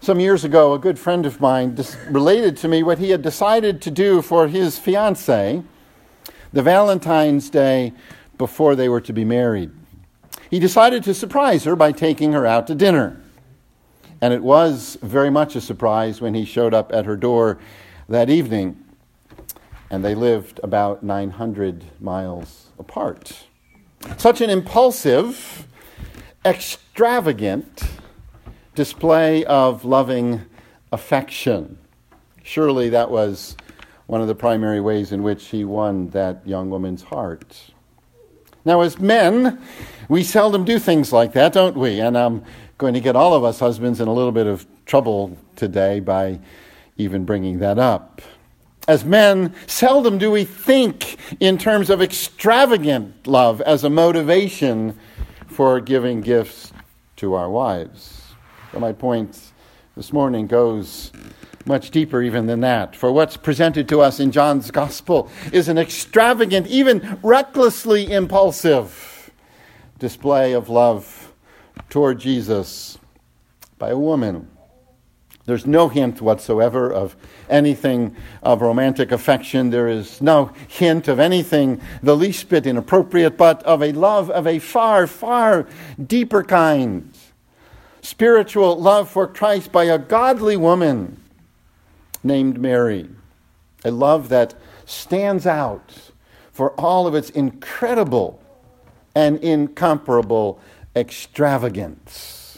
Some years ago, a good friend of mine related to me what he had decided to do for his fiancée the Valentine's Day before they were to be married. He decided to surprise her by taking her out to dinner. And it was very much a surprise when he showed up at her door that evening. And they lived about 900 miles apart. Such an impulsive, extravagant display of loving affection. Surely that was one of the primary ways in which he won that young woman's heart. Now, as men, we seldom do things like that, don't we? And I'm going to get all of us husbands in a little bit of trouble today by even bringing that up. As men, seldom do we think in terms of extravagant love as a motivation for giving gifts to our wives. So my point this morning goes much deeper even than that. For what's presented to us in John's Gospel is an extravagant, even recklessly impulsive display of love toward Jesus by a woman. There's no hint whatsoever of anything of romantic affection. There is no hint of anything the least bit inappropriate, but of a love of a far, far deeper kind. Spiritual love for Christ by a godly woman named Mary. A love that stands out for all of its incredible and incomparable extravagance.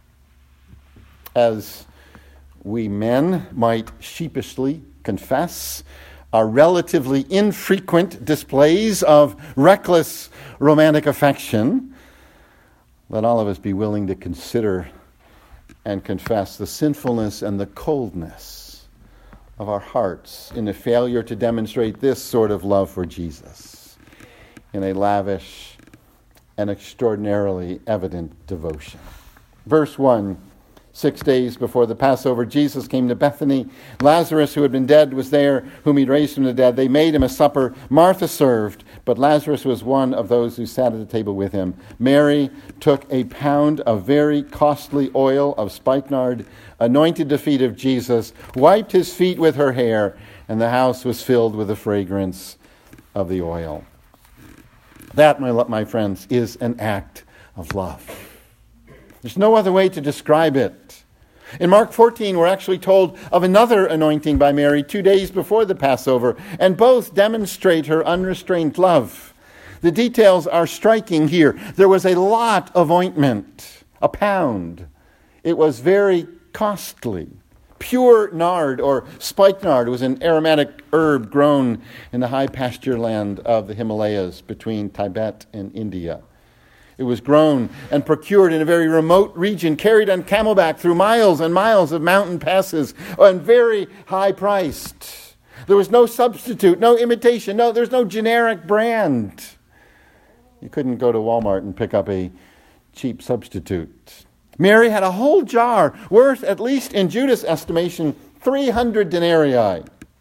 As we men might sheepishly confess, our relatively infrequent displays of reckless romantic affection, let all of us be willing to consider and confess the sinfulness and the coldness of our hearts in the failure to demonstrate this sort of love for Jesus in a lavish and extraordinarily evident devotion. Verse 1, 6 days before the Passover, Jesus came to Bethany. Lazarus, who had been dead, was there, whom he'd raised from the dead. They made him a supper. Martha served, but Lazarus was one of those who sat at the table with him. Mary took a pound of very costly oil of spikenard, anointed the feet of Jesus, wiped his feet with her hair, and the house was filled with the fragrance of the oil. That, my friends, is an act of love. There's no other way to describe it. In Mark 14, we're actually told of another anointing by Mary 2 days before the Passover, and both demonstrate her unrestrained love. The details are striking here. There was a lot of ointment, a pound. It was very costly. Pure nard or spikenard was an aromatic herb grown in the high pasture land of the Himalayas between Tibet and India. It was grown and procured in a very remote region, carried on camelback through miles and miles of mountain passes, and very high priced. There was no substitute, no imitation, there's no generic brand. You couldn't go to Walmart and pick up a cheap substitute. Mary had a whole jar worth, at least in Judas' estimation, 300 denarii.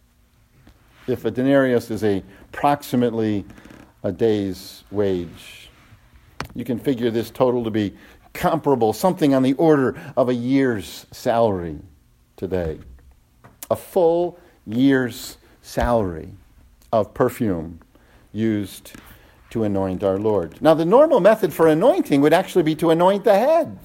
If a denarius is approximately a day's wage. You can figure this total to be comparable, something on the order of a year's salary today. A full year's salary of perfume used to anoint our Lord. Now, the normal method for anointing would actually be to anoint the head.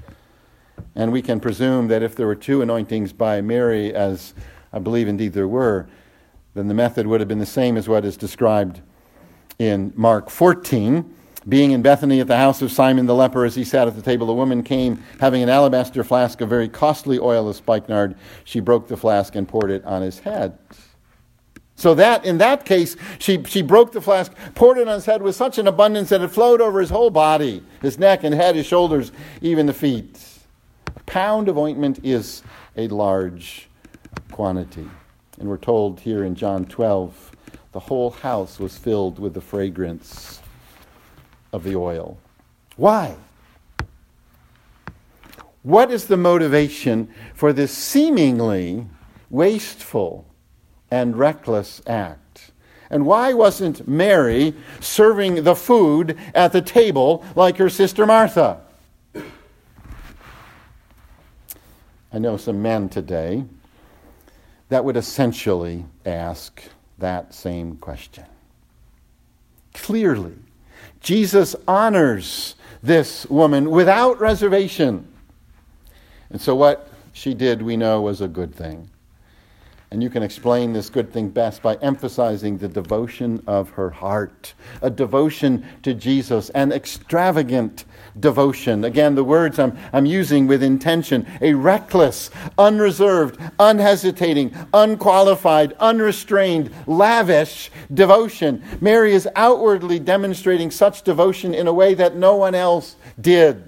And we can presume that if there were 2 anointings by Mary, as I believe indeed there were, then the method would have been the same as what is described in Mark 14. Being in Bethany at the house of Simon the leper, as he sat at the table, a woman came having an alabaster flask of very costly oil of spikenard. She broke the flask and poured it on his head. So that, in that case, she broke the flask, poured it on his head with such an abundance that it flowed over his whole body, his neck and head, his shoulders, even the feet. A pound of ointment is a large quantity. And we're told here in John 12, the whole house was filled with the fragrance of the oil. Why? What is the motivation for this seemingly wasteful and reckless act? And why wasn't Mary serving the food at the table like her sister Martha? I know some men today that would essentially ask that same question. Clearly, Jesus honors this woman without reservation. And so what she did, we know, was a good thing. And you can explain this good thing best by emphasizing the devotion of her heart, a devotion to Jesus, an extravagant devotion. Again, the words I'm using with intention, a reckless, unreserved, unhesitating, unqualified, unrestrained, lavish devotion. Mary is outwardly demonstrating such devotion in a way that no one else did.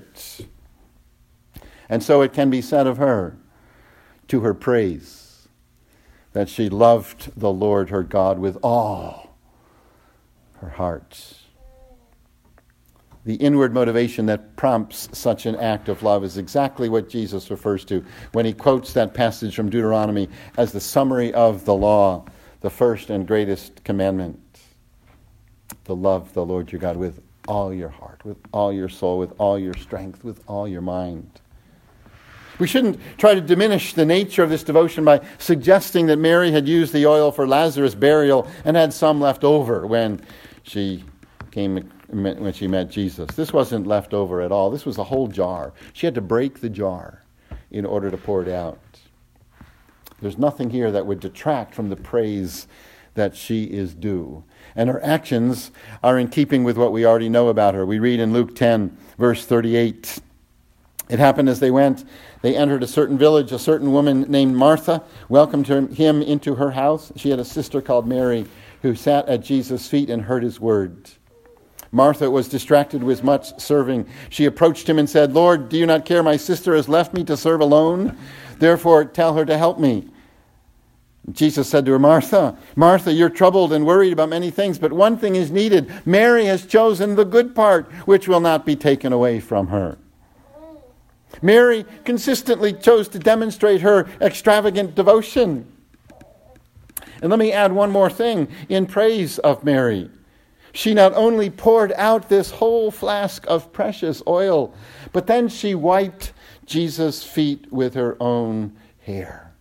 And so it can be said of her, to her praise, that she loved the Lord her God with all her heart. The inward motivation that prompts such an act of love is exactly what Jesus refers to when he quotes that passage from Deuteronomy as the summary of the law, the first and greatest commandment, to love the Lord your God with all your heart, with all your soul, with all your strength, with all your mind. We shouldn't try to diminish the nature of this devotion by suggesting that Mary had used the oil for Lazarus' burial and had some left over when she met Jesus. This wasn't left over at all. This was a whole jar. She had to break the jar in order to pour it out. There's nothing here that would detract from the praise that she is due. And her actions are in keeping with what we already know about her. We read in Luke 10, verse 38, "It happened as they went, they entered a certain village. A certain woman named Martha welcomed him into her house. She had a sister called Mary who sat at Jesus' feet and heard his word. Martha was distracted with much serving. She approached him and said, 'Lord, do you not care? My sister has left me to serve alone. Therefore, tell her to help me.' Jesus said to her, 'Martha, Martha, you're troubled and worried about many things, but one thing is needed. Mary has chosen the good part, which will not be taken away from her.'" Mary consistently chose to demonstrate her extravagant devotion. And let me add one more thing in praise of Mary. She not only poured out this whole flask of precious oil, but then she wiped Jesus' feet with her own hair.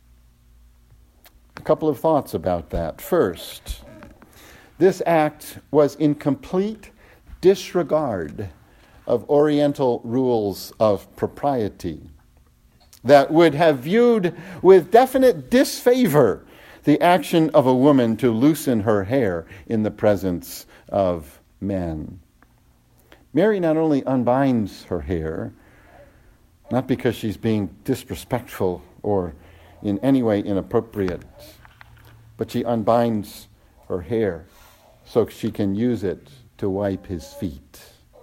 A couple of thoughts about that. First, this act was in complete disregard of Oriental rules of propriety that would have viewed with definite disfavor the action of a woman to loosen her hair in the presence of men. Mary not only unbinds her hair, not because she's being disrespectful or in any way inappropriate, but she unbinds her hair so she can use it to wipe his feet.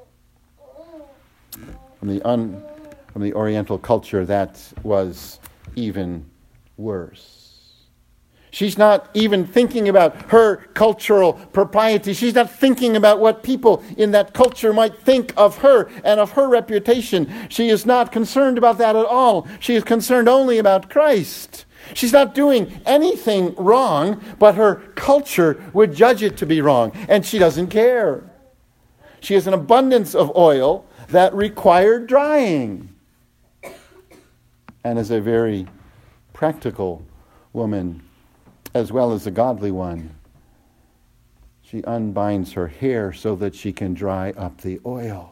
From the Oriental culture, that was even worse. She's not even thinking about her cultural propriety. She's not thinking about what people in that culture might think of her and of her reputation. She is not concerned about that at all. She is concerned only about Christ. She's not doing anything wrong, but her culture would judge it to be wrong, and she doesn't care. She has an abundance of oil that required drying. And as a very practical woman, as well as a godly one, she unbinds her hair so that she can dry up the oil.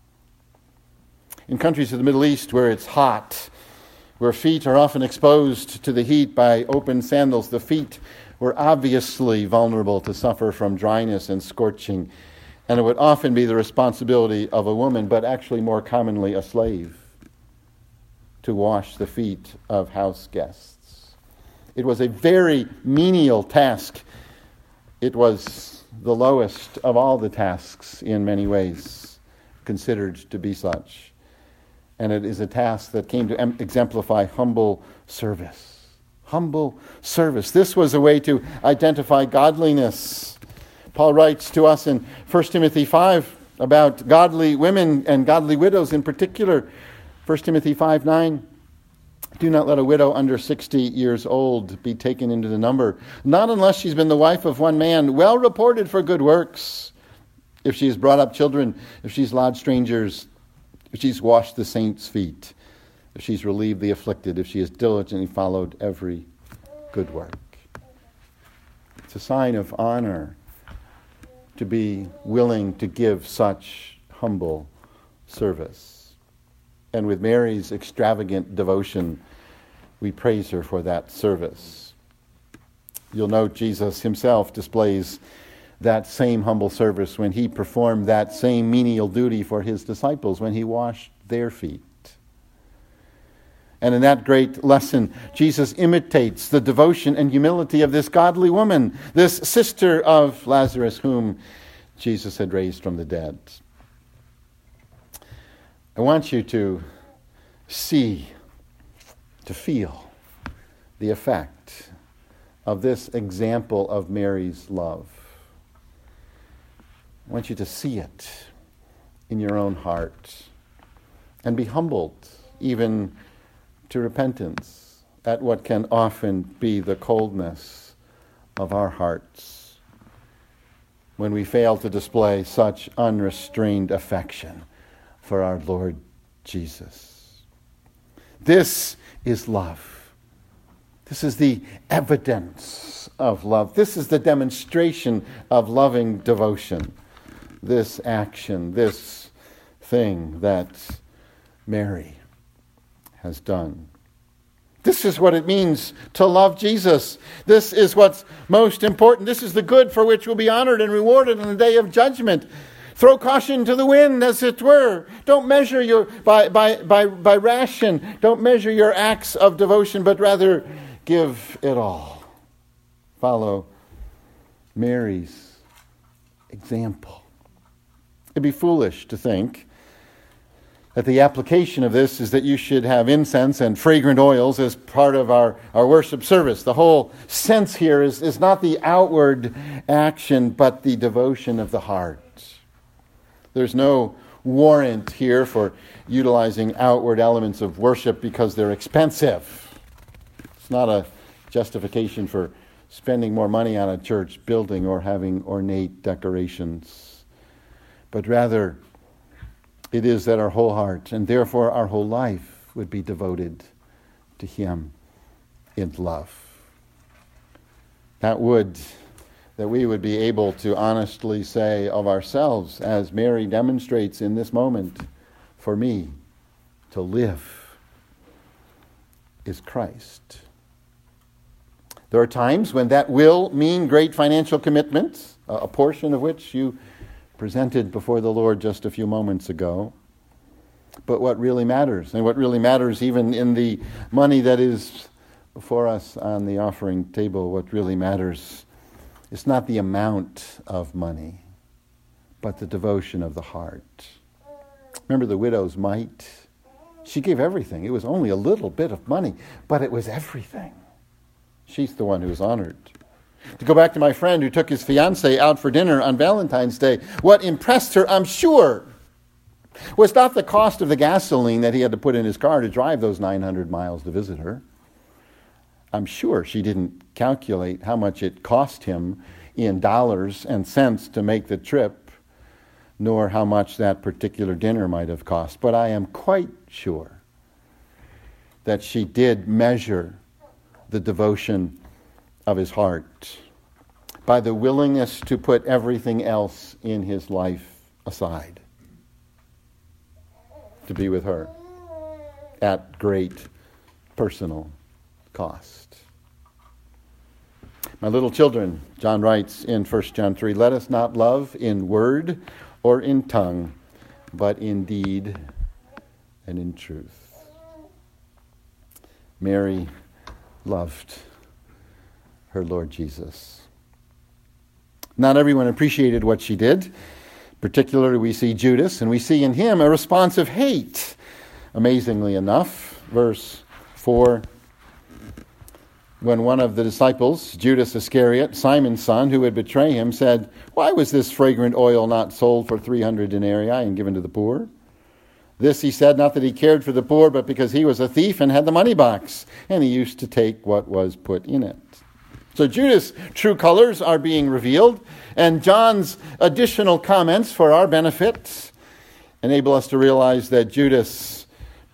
In countries of the Middle East where it's hot, where feet are often exposed to the heat by open sandals, the feet were obviously vulnerable to suffer from dryness and scorching. And it would often be the responsibility of a woman, but actually more commonly a slave, to wash the feet of house guests. It was a very menial task. It was the lowest of all the tasks in many ways, considered to be such. And it is a task that came to exemplify humble service. Humble service. This was a way to identify godliness. Paul writes to us in 1 Timothy 5 about godly women and godly widows in particular. 1 Timothy 5:9, "Do not let a widow under 60 years old be taken into the number, not unless she's been the wife of one man, well reported for good works, if she has brought up children, if she's lodged strangers, if she's washed the saints' feet, if she's relieved the afflicted, if she has diligently followed every good work. It's a sign of honor to be willing to give such humble service. And with Mary's extravagant devotion, we praise her for that service. You'll note Jesus himself displays that same humble service when he performed that same menial duty for his disciples, when he washed their feet. And in that great lesson, Jesus imitates the devotion and humility of this godly woman, this sister of Lazarus, whom Jesus had raised from the dead. I want you to see, to feel the effect of this example of Mary's love. I want you to see it in your own heart and be humbled, even to repentance, at what can often be the coldness of our hearts when we fail to display such unrestrained affection for our Lord Jesus. This is love. This is the evidence of love. This is the demonstration of loving devotion. This action, this thing that Mary has done. This is what it means to love Jesus. This is what's most important. This is the good for which we'll be honored and rewarded in the day of judgment. Throw caution to the wind, as it were. Don't measure your by ration. Don't measure your acts of devotion, but rather give it all. Follow Mary's example. It'd be foolish to think that the application of this is that you should have incense and fragrant oils as part of our worship service. The whole sense here is not the outward action, but the devotion of the heart. There's no warrant here for utilizing outward elements of worship because they're expensive. It's not a justification for spending more money on a church building or having ornate decorations, but rather it is that our whole heart, and therefore our whole life, would be devoted to Him in love. That we would be able to honestly say of ourselves, as Mary demonstrates in this moment, for me, to live is Christ. There are times when that will mean great financial commitments, a portion of which you presented before the Lord just a few moments ago. But what really matters, and what really matters even in the money that is before us on the offering table, what really matters is not the amount of money, but the devotion of the heart. Remember the widow's mite? She gave everything. It was only a little bit of money, but it was everything. She's the one who was honored. To go back to my friend who took his fiancée out for dinner on Valentine's Day, what impressed her, I'm sure, was not the cost of the gasoline that he had to put in his car to drive those 900 miles to visit her. I'm sure she didn't calculate how much it cost him in dollars and cents to make the trip, nor how much that particular dinner might have cost. But I am quite sure that she did measure the devotion of his heart by the willingness to put everything else in his life aside to be with her at great personal cost. My little children, John writes in 1 John 3, let us not love in word or in tongue, but in deed and in truth. Mary loved her Lord Jesus. Not everyone appreciated what she did. Particularly, we see Judas, and we see in him a response of hate. Amazingly enough, verse 4, when one of the disciples, Judas Iscariot, Simon's son, who would betray him, said, why was this fragrant oil not sold for 300 denarii and given to the poor? This he said, not that he cared for the poor, but because he was a thief and had the money box, and he used to take what was put in it. So Judas' true colors are being revealed, and John's additional comments for our benefit enable us to realize that Judas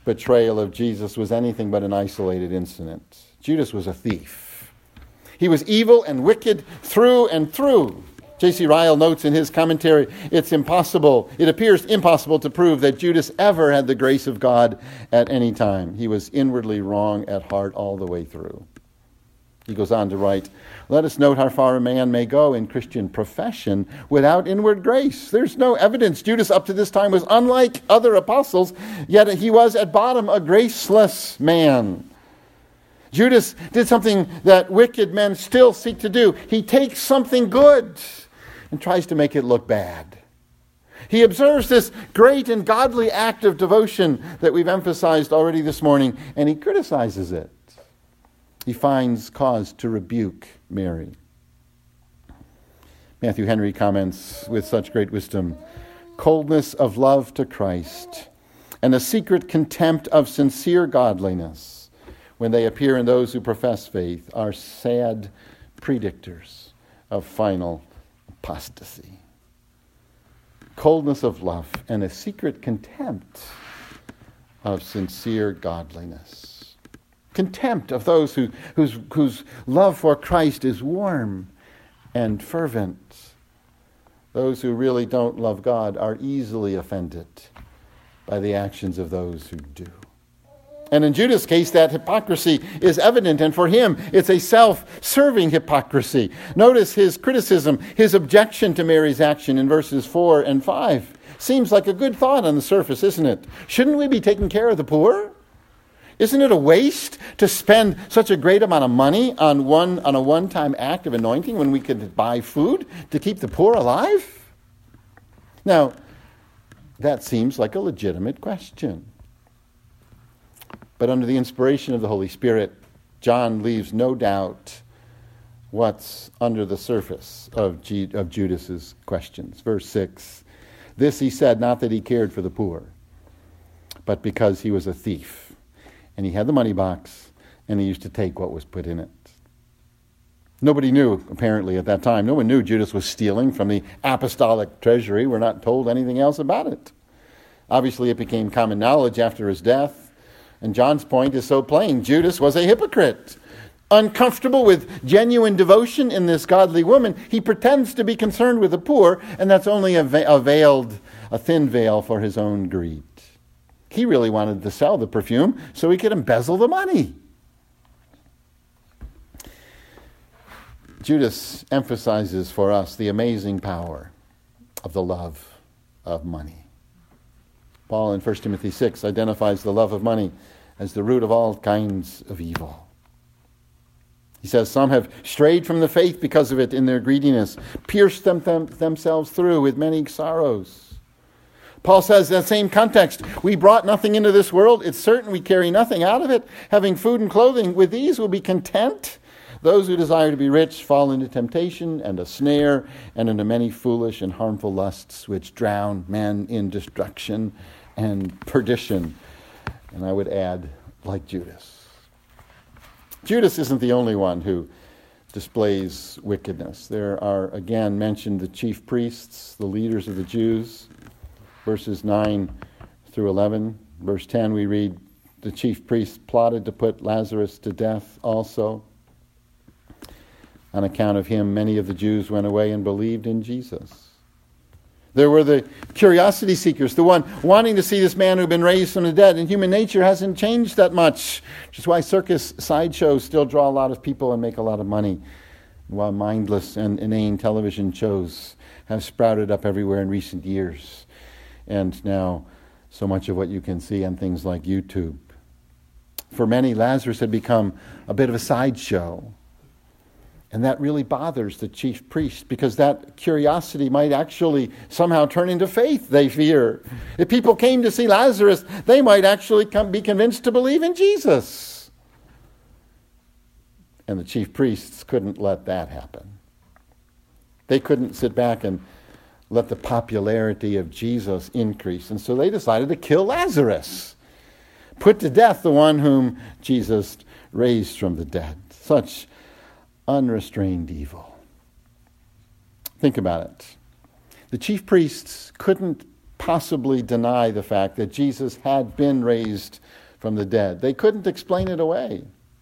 betrayal of Jesus was anything but an isolated incident. Judas was a thief. He was evil and wicked through and through. J.C. Ryle notes in his commentary, it appears impossible to prove that Judas ever had the grace of God at any time. He was inwardly wrong at heart all the way through. He goes on to write, let us note how far a man may go in Christian profession without inward grace. There's no evidence Judas up to this time was unlike other apostles, yet he was at bottom a graceless man. Judas did something that wicked men still seek to do. He takes something good and tries to make it look bad. He observes this great and godly act of devotion that we've emphasized already this morning, and he criticizes it. He finds cause to rebuke Mary. Matthew Henry comments with such great wisdom, coldness of love to Christ and a secret contempt of sincere godliness, when they appear in those who profess faith, are sad predictors of final apostasy. Coldness of love and a secret contempt of sincere godliness. Contempt of those whose love for Christ is warm and fervent. Those who really don't love God are easily offended by the actions of those who do. And in Judas' case, that hypocrisy is evident, and for him, it's a self-serving hypocrisy. Notice his criticism, his objection to Mary's action in verses 4 and 5. Seems like a good thought on the surface, isn't it? Shouldn't we be taking care of the poor? Isn't it a waste to spend such a great amount of money on a one-time act of anointing when we could buy food to keep the poor alive? Now, that seems like a legitimate question. But under the inspiration of the Holy Spirit, John leaves no doubt what's under the surface of Judas's questions. Verse 6, this he said, not that he cared for the poor, but because he was a thief. And he had the money box, and he used to take what was put in it. Nobody knew, apparently, at that time. No one knew Judas was stealing from the apostolic treasury. We're not told anything else about it. Obviously, it became common knowledge after his death. And John's point is so plain. Judas was a hypocrite. Uncomfortable with genuine devotion in this godly woman, he pretends to be concerned with the poor, and that's only a thin veil for his own greed. He really wanted to sell the perfume so he could embezzle the money. Judas emphasizes for us the amazing power of the love of money. Paul in 1 Timothy 6 identifies the love of money as the root of all kinds of evil. He says, some have strayed from the faith because of it in their greediness, pierced themselves through with many sorrows. Paul says in that same context, we brought nothing into this world. It's certain we carry nothing out of it. Having food and clothing, with these we'll be content. Those who desire to be rich fall into temptation and a snare and into many foolish and harmful lusts which drown men in destruction and perdition. And I would add, like Judas. Judas isn't the only one who displays wickedness. There are, again, mentioned the chief priests, the leaders of the Jews. Verses 9 through 11. Verse 10 we read, the chief priests plotted to put Lazarus to death also. On account of him, many of the Jews went away and believed in Jesus. There were the curiosity seekers, the one wanting to see this man who'd been raised from the dead, and human nature hasn't changed that much, which is why circus sideshows still draw a lot of people and make a lot of money, while mindless and inane television shows have sprouted up everywhere in recent years. And now, so much of what you can see on things like YouTube. For many, Lazarus had become a bit of a sideshow. And that really bothers the chief priest, because that curiosity might actually somehow turn into faith, they fear. If people came to see Lazarus, they might actually be convinced to believe in Jesus. And the chief priests couldn't let that happen. They couldn't sit back and let the popularity of Jesus increase. And so they decided to kill Lazarus. Put to death the one whom Jesus raised from the dead. Such unrestrained evil. Think about it. The chief priests couldn't possibly deny the fact that Jesus had been raised from the dead. They couldn't explain it away.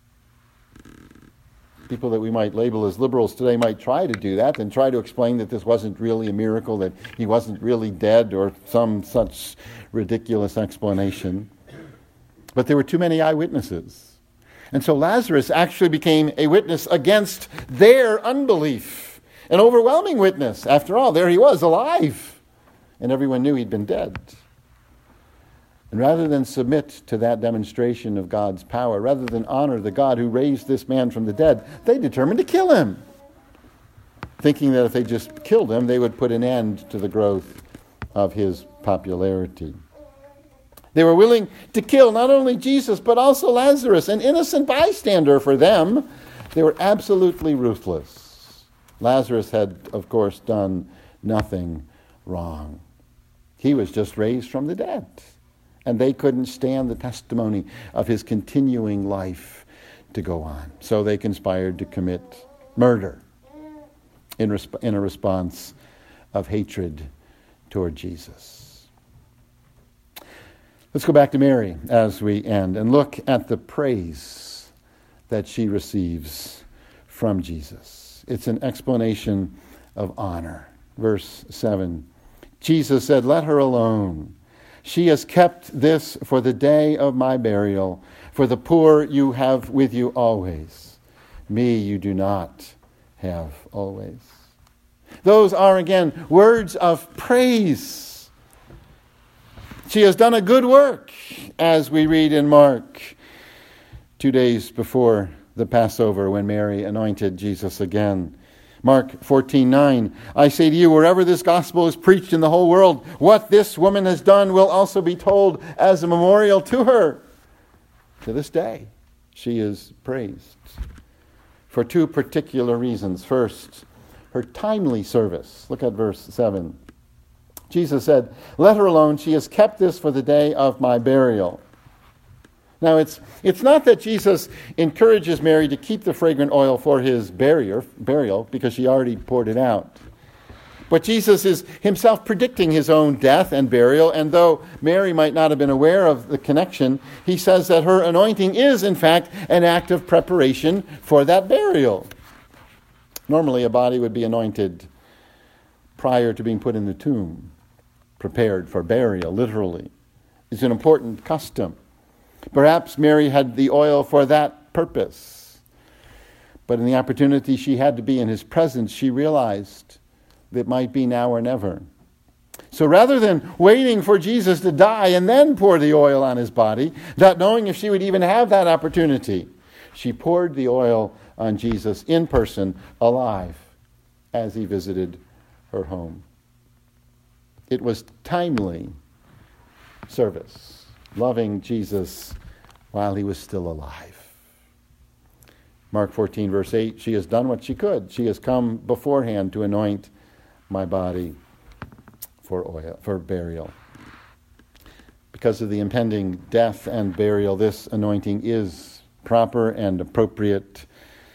People that we might label as liberals today might try to do that and try to explain that this wasn't really a miracle, that he wasn't really dead, or some such ridiculous explanation. But there were too many eyewitnesses. And so Lazarus actually became a witness against their unbelief. An overwhelming witness. After all, there he was, alive. And everyone knew he'd been dead. And rather than submit to that demonstration of God's power, rather than honor the God who raised this man from the dead, they determined to kill him, thinking that if they just killed him, they would put an end to the growth of his popularity. They were willing to kill not only Jesus, but also Lazarus, an innocent bystander for them. They were absolutely ruthless. Lazarus had, of course, done nothing wrong. He was just raised from the dead. And they couldn't stand the testimony of his continuing life to go on. So they conspired to commit murder in a response of hatred toward Jesus. Let's go back to Mary as we end and look at the praise that she receives from Jesus. It's an explanation of honor. Verse 7, Jesus said, "Let her alone. She has kept this for the day of my burial. For the poor you have with you always. Me you do not have always." Those are, again, words of praise. She has done a good work, as we read in Mark, 2 days before the Passover, when Mary anointed Jesus again. Mark 14:9, "I say to you, wherever this gospel is preached in the whole world, what this woman has done will also be told as a memorial to her." To this day, she is praised for two particular reasons. First, her timely service. Look at verse 7. Jesus said, "Let her alone. She has kept this for the day of my burial." Now, it's not that Jesus encourages Mary to keep the fragrant oil for his burial, because she already poured it out. But Jesus is himself predicting his own death and burial, and though Mary might not have been aware of the connection, he says that her anointing is, in fact, an act of preparation for that burial. Normally, a body would be anointed prior to being put in the tomb, prepared for burial, literally. It's an important custom. Perhaps Mary had the oil for that purpose. But in the opportunity she had to be in his presence, she realized that it might be now or never. So rather than waiting for Jesus to die and then pour the oil on his body, not knowing if she would even have that opportunity, she poured the oil on Jesus in person, alive, as he visited her home. It was timely service, loving Jesus while he was still alive. Mark 14, verse 8, "She has done what she could. She has come beforehand to anoint my body for burial." Because of the impending death and burial, this anointing is proper and appropriate.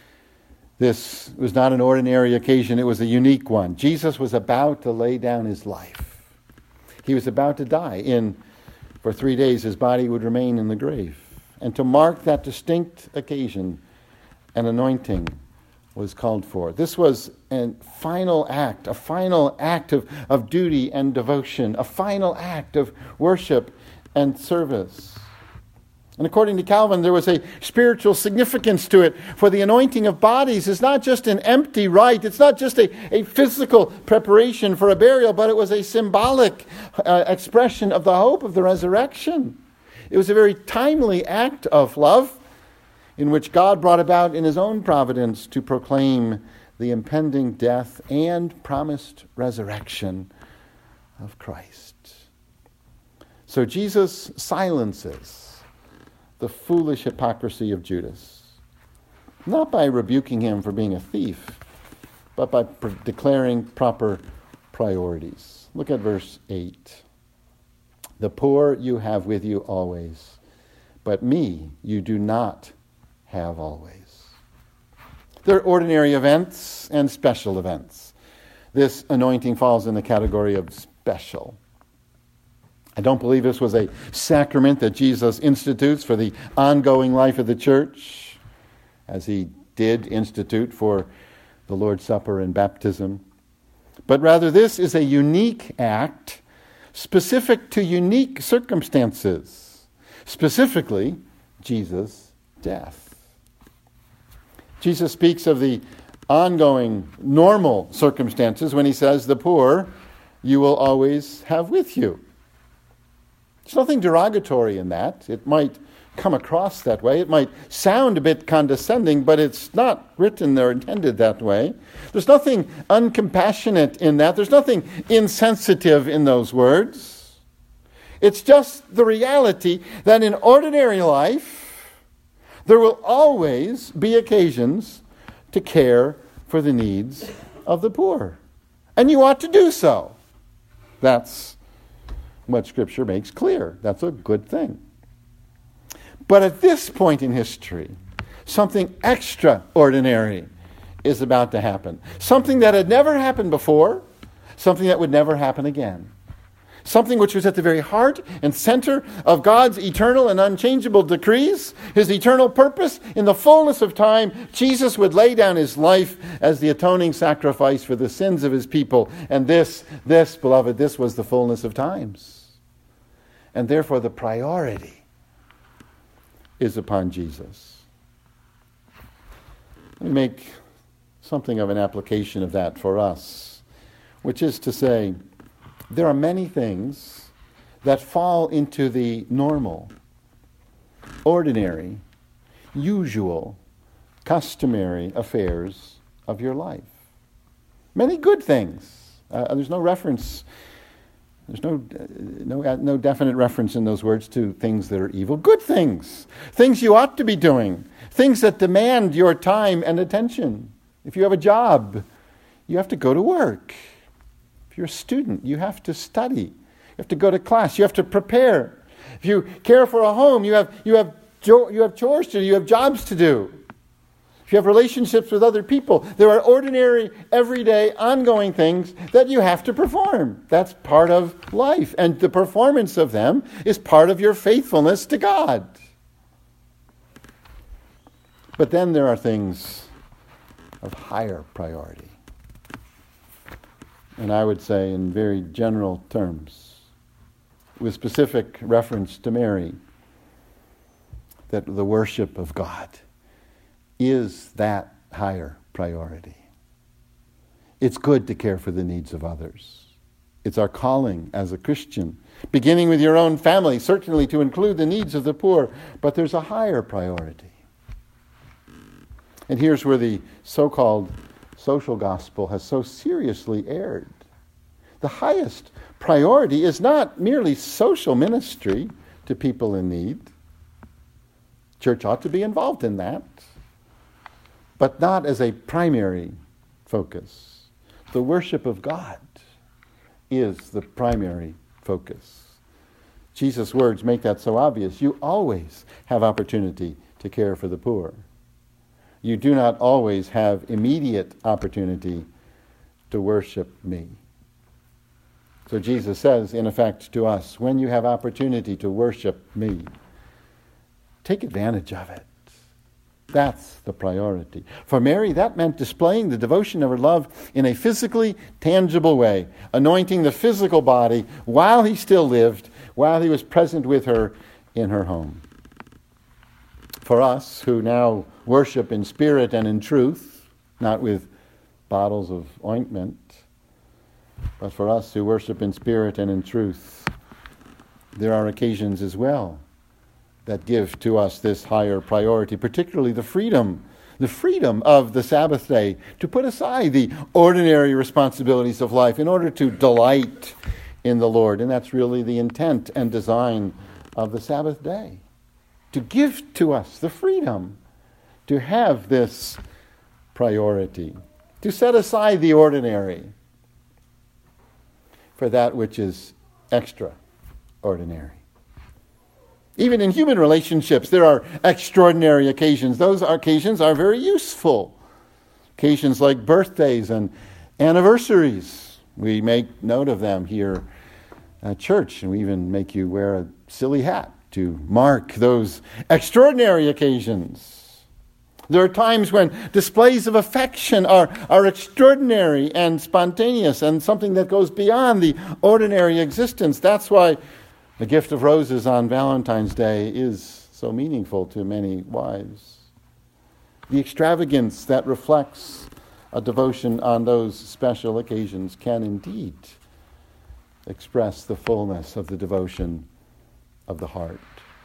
This was not an ordinary occasion, it was a unique one. Jesus was about to lay down his life. He was about to die. For 3 days his body would remain in the grave. And to mark that distinct occasion, an anointing was called for. This was a final act of duty and devotion, a final act of worship and service. And according to Calvin, there was a spiritual significance to it, for the anointing of bodies is not just an empty rite, it's not just a physical preparation for a burial, but it was a symbolic expression of the hope of the resurrection. It was a very timely act of love in which God brought about in his own providence to proclaim the impending death and promised resurrection of Christ. So Jesus silences the foolish hypocrisy of Judas, not by rebuking him for being a thief, but by declaring proper priorities. Look at verse 8. "The poor you have with you always, but me you do not have always." There are ordinary events and special events. This anointing falls in the category of special. I don't believe this was a sacrament that Jesus institutes for the ongoing life of the church, as he did institute for the Lord's Supper and baptism. But rather, this is a unique act specific to unique circumstances, specifically Jesus' death. Jesus speaks of the ongoing, normal circumstances when he says, "The poor you will always have with you." There's nothing derogatory in that. It might come across that way. It might sound a bit condescending, but it's not written or intended that way. There's nothing uncompassionate in that. There's nothing insensitive in those words. It's just the reality that in ordinary life, there will always be occasions to care for the needs of the poor. And you ought to do so. That's what Scripture makes clear. That's a good thing. But at this point in history, something extraordinary is about to happen. Something that had never happened before, something that would never happen again. Something which was at the very heart and center of God's eternal and unchangeable decrees, his eternal purpose. In the fullness of time, Jesus would lay down his life as the atoning sacrifice for the sins of his people. And this, beloved, this was the fullness of times. And therefore the priority is upon Jesus. Let me make something of an application of that for us, which is to say, there are many things that fall into the normal, ordinary, usual, customary affairs of your life. Many good things. There's no reference. There's no definite reference in those words to things that are evil. Good things. Things you ought to be doing. Things that demand your time and attention. If you have a job, you have to go to work. If you're a student, you have to study. You have to go to class. You have to prepare. If you care for a home, you have chores to do. You have jobs to do. If you have relationships with other people, there are ordinary, everyday, ongoing things that you have to perform. That's part of life. And the performance of them is part of your faithfulness to God. But then there are things of higher priority. And I would say in very general terms, with specific reference to Mary, that the worship of God is that higher priority. It's good to care for the needs of others. It's our calling as a Christian, beginning with your own family, certainly to include the needs of the poor, but there's a higher priority. And here's where the so-called social gospel has so seriously erred. The highest priority is not merely social ministry to people in need. Church ought to be involved in that, but not as a primary focus. The worship of God is the primary focus. Jesus' words make that so obvious. You always have opportunity to care for the poor. You do not always have immediate opportunity to worship me. So Jesus says, in effect, to us, when you have opportunity to worship me, take advantage of it. That's the priority. For Mary, that meant displaying the devotion of her love in a physically tangible way, anointing the physical body while he still lived, while he was present with her in her home. For us, who now worship in spirit and in truth, not with bottles of ointment, but for us who worship in spirit and in truth, there are occasions as well that give to us this higher priority, particularly the freedom of the Sabbath day, to put aside the ordinary responsibilities of life in order to delight in the Lord. And that's really the intent and design of the Sabbath day, to give to us the freedom to have this priority, to set aside the ordinary for that which is extraordinary. Even in human relationships, there are extraordinary occasions. Those occasions are very useful. Occasions like birthdays and anniversaries. We make note of them here at church, and we even make you wear a silly hat to mark those extraordinary occasions. There are times when displays of affection are extraordinary and spontaneous and something that goes beyond the ordinary existence. That's why the gift of roses on Valentine's Day is so meaningful to many wives. The extravagance that reflects a devotion on those special occasions can indeed express the fullness of the devotion of the heart.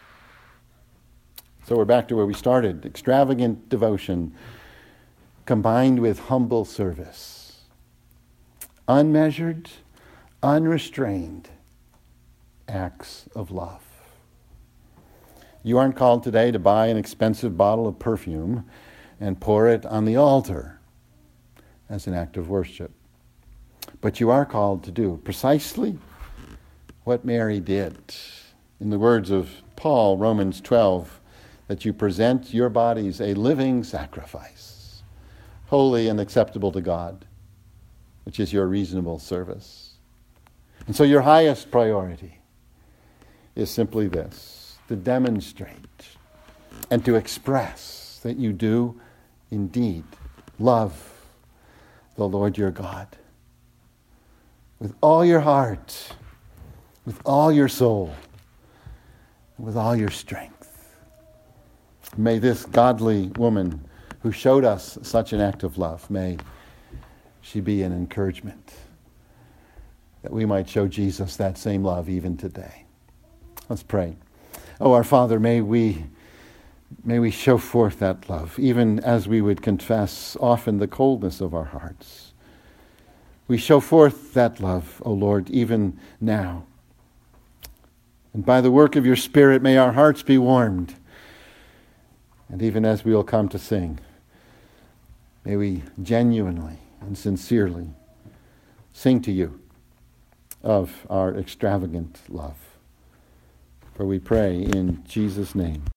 So we're back to where we started. Extravagant devotion combined with humble service. Unmeasured, unrestrained acts of love. You aren't called today to buy an expensive bottle of perfume and pour it on the altar as an act of worship. But you are called to do precisely what Mary did. In the words of Paul, Romans 12, that you present your bodies a living sacrifice, holy and acceptable to God, which is your reasonable service. And so your highest priority is simply this, to demonstrate and to express that you do indeed love the Lord your God with all your heart, with all your soul, with all your strength. May this godly woman who showed us such an act of love, may she be an encouragement that we might show Jesus that same love even today. Let's pray. Oh, our Father, may we show forth that love, even as we would confess often the coldness of our hearts. We show forth that love, O Lord, even now. And by the work of your Spirit, may our hearts be warmed. And even as we will come to sing, may we genuinely and sincerely sing to you of our extravagant love. For we pray in Jesus' name.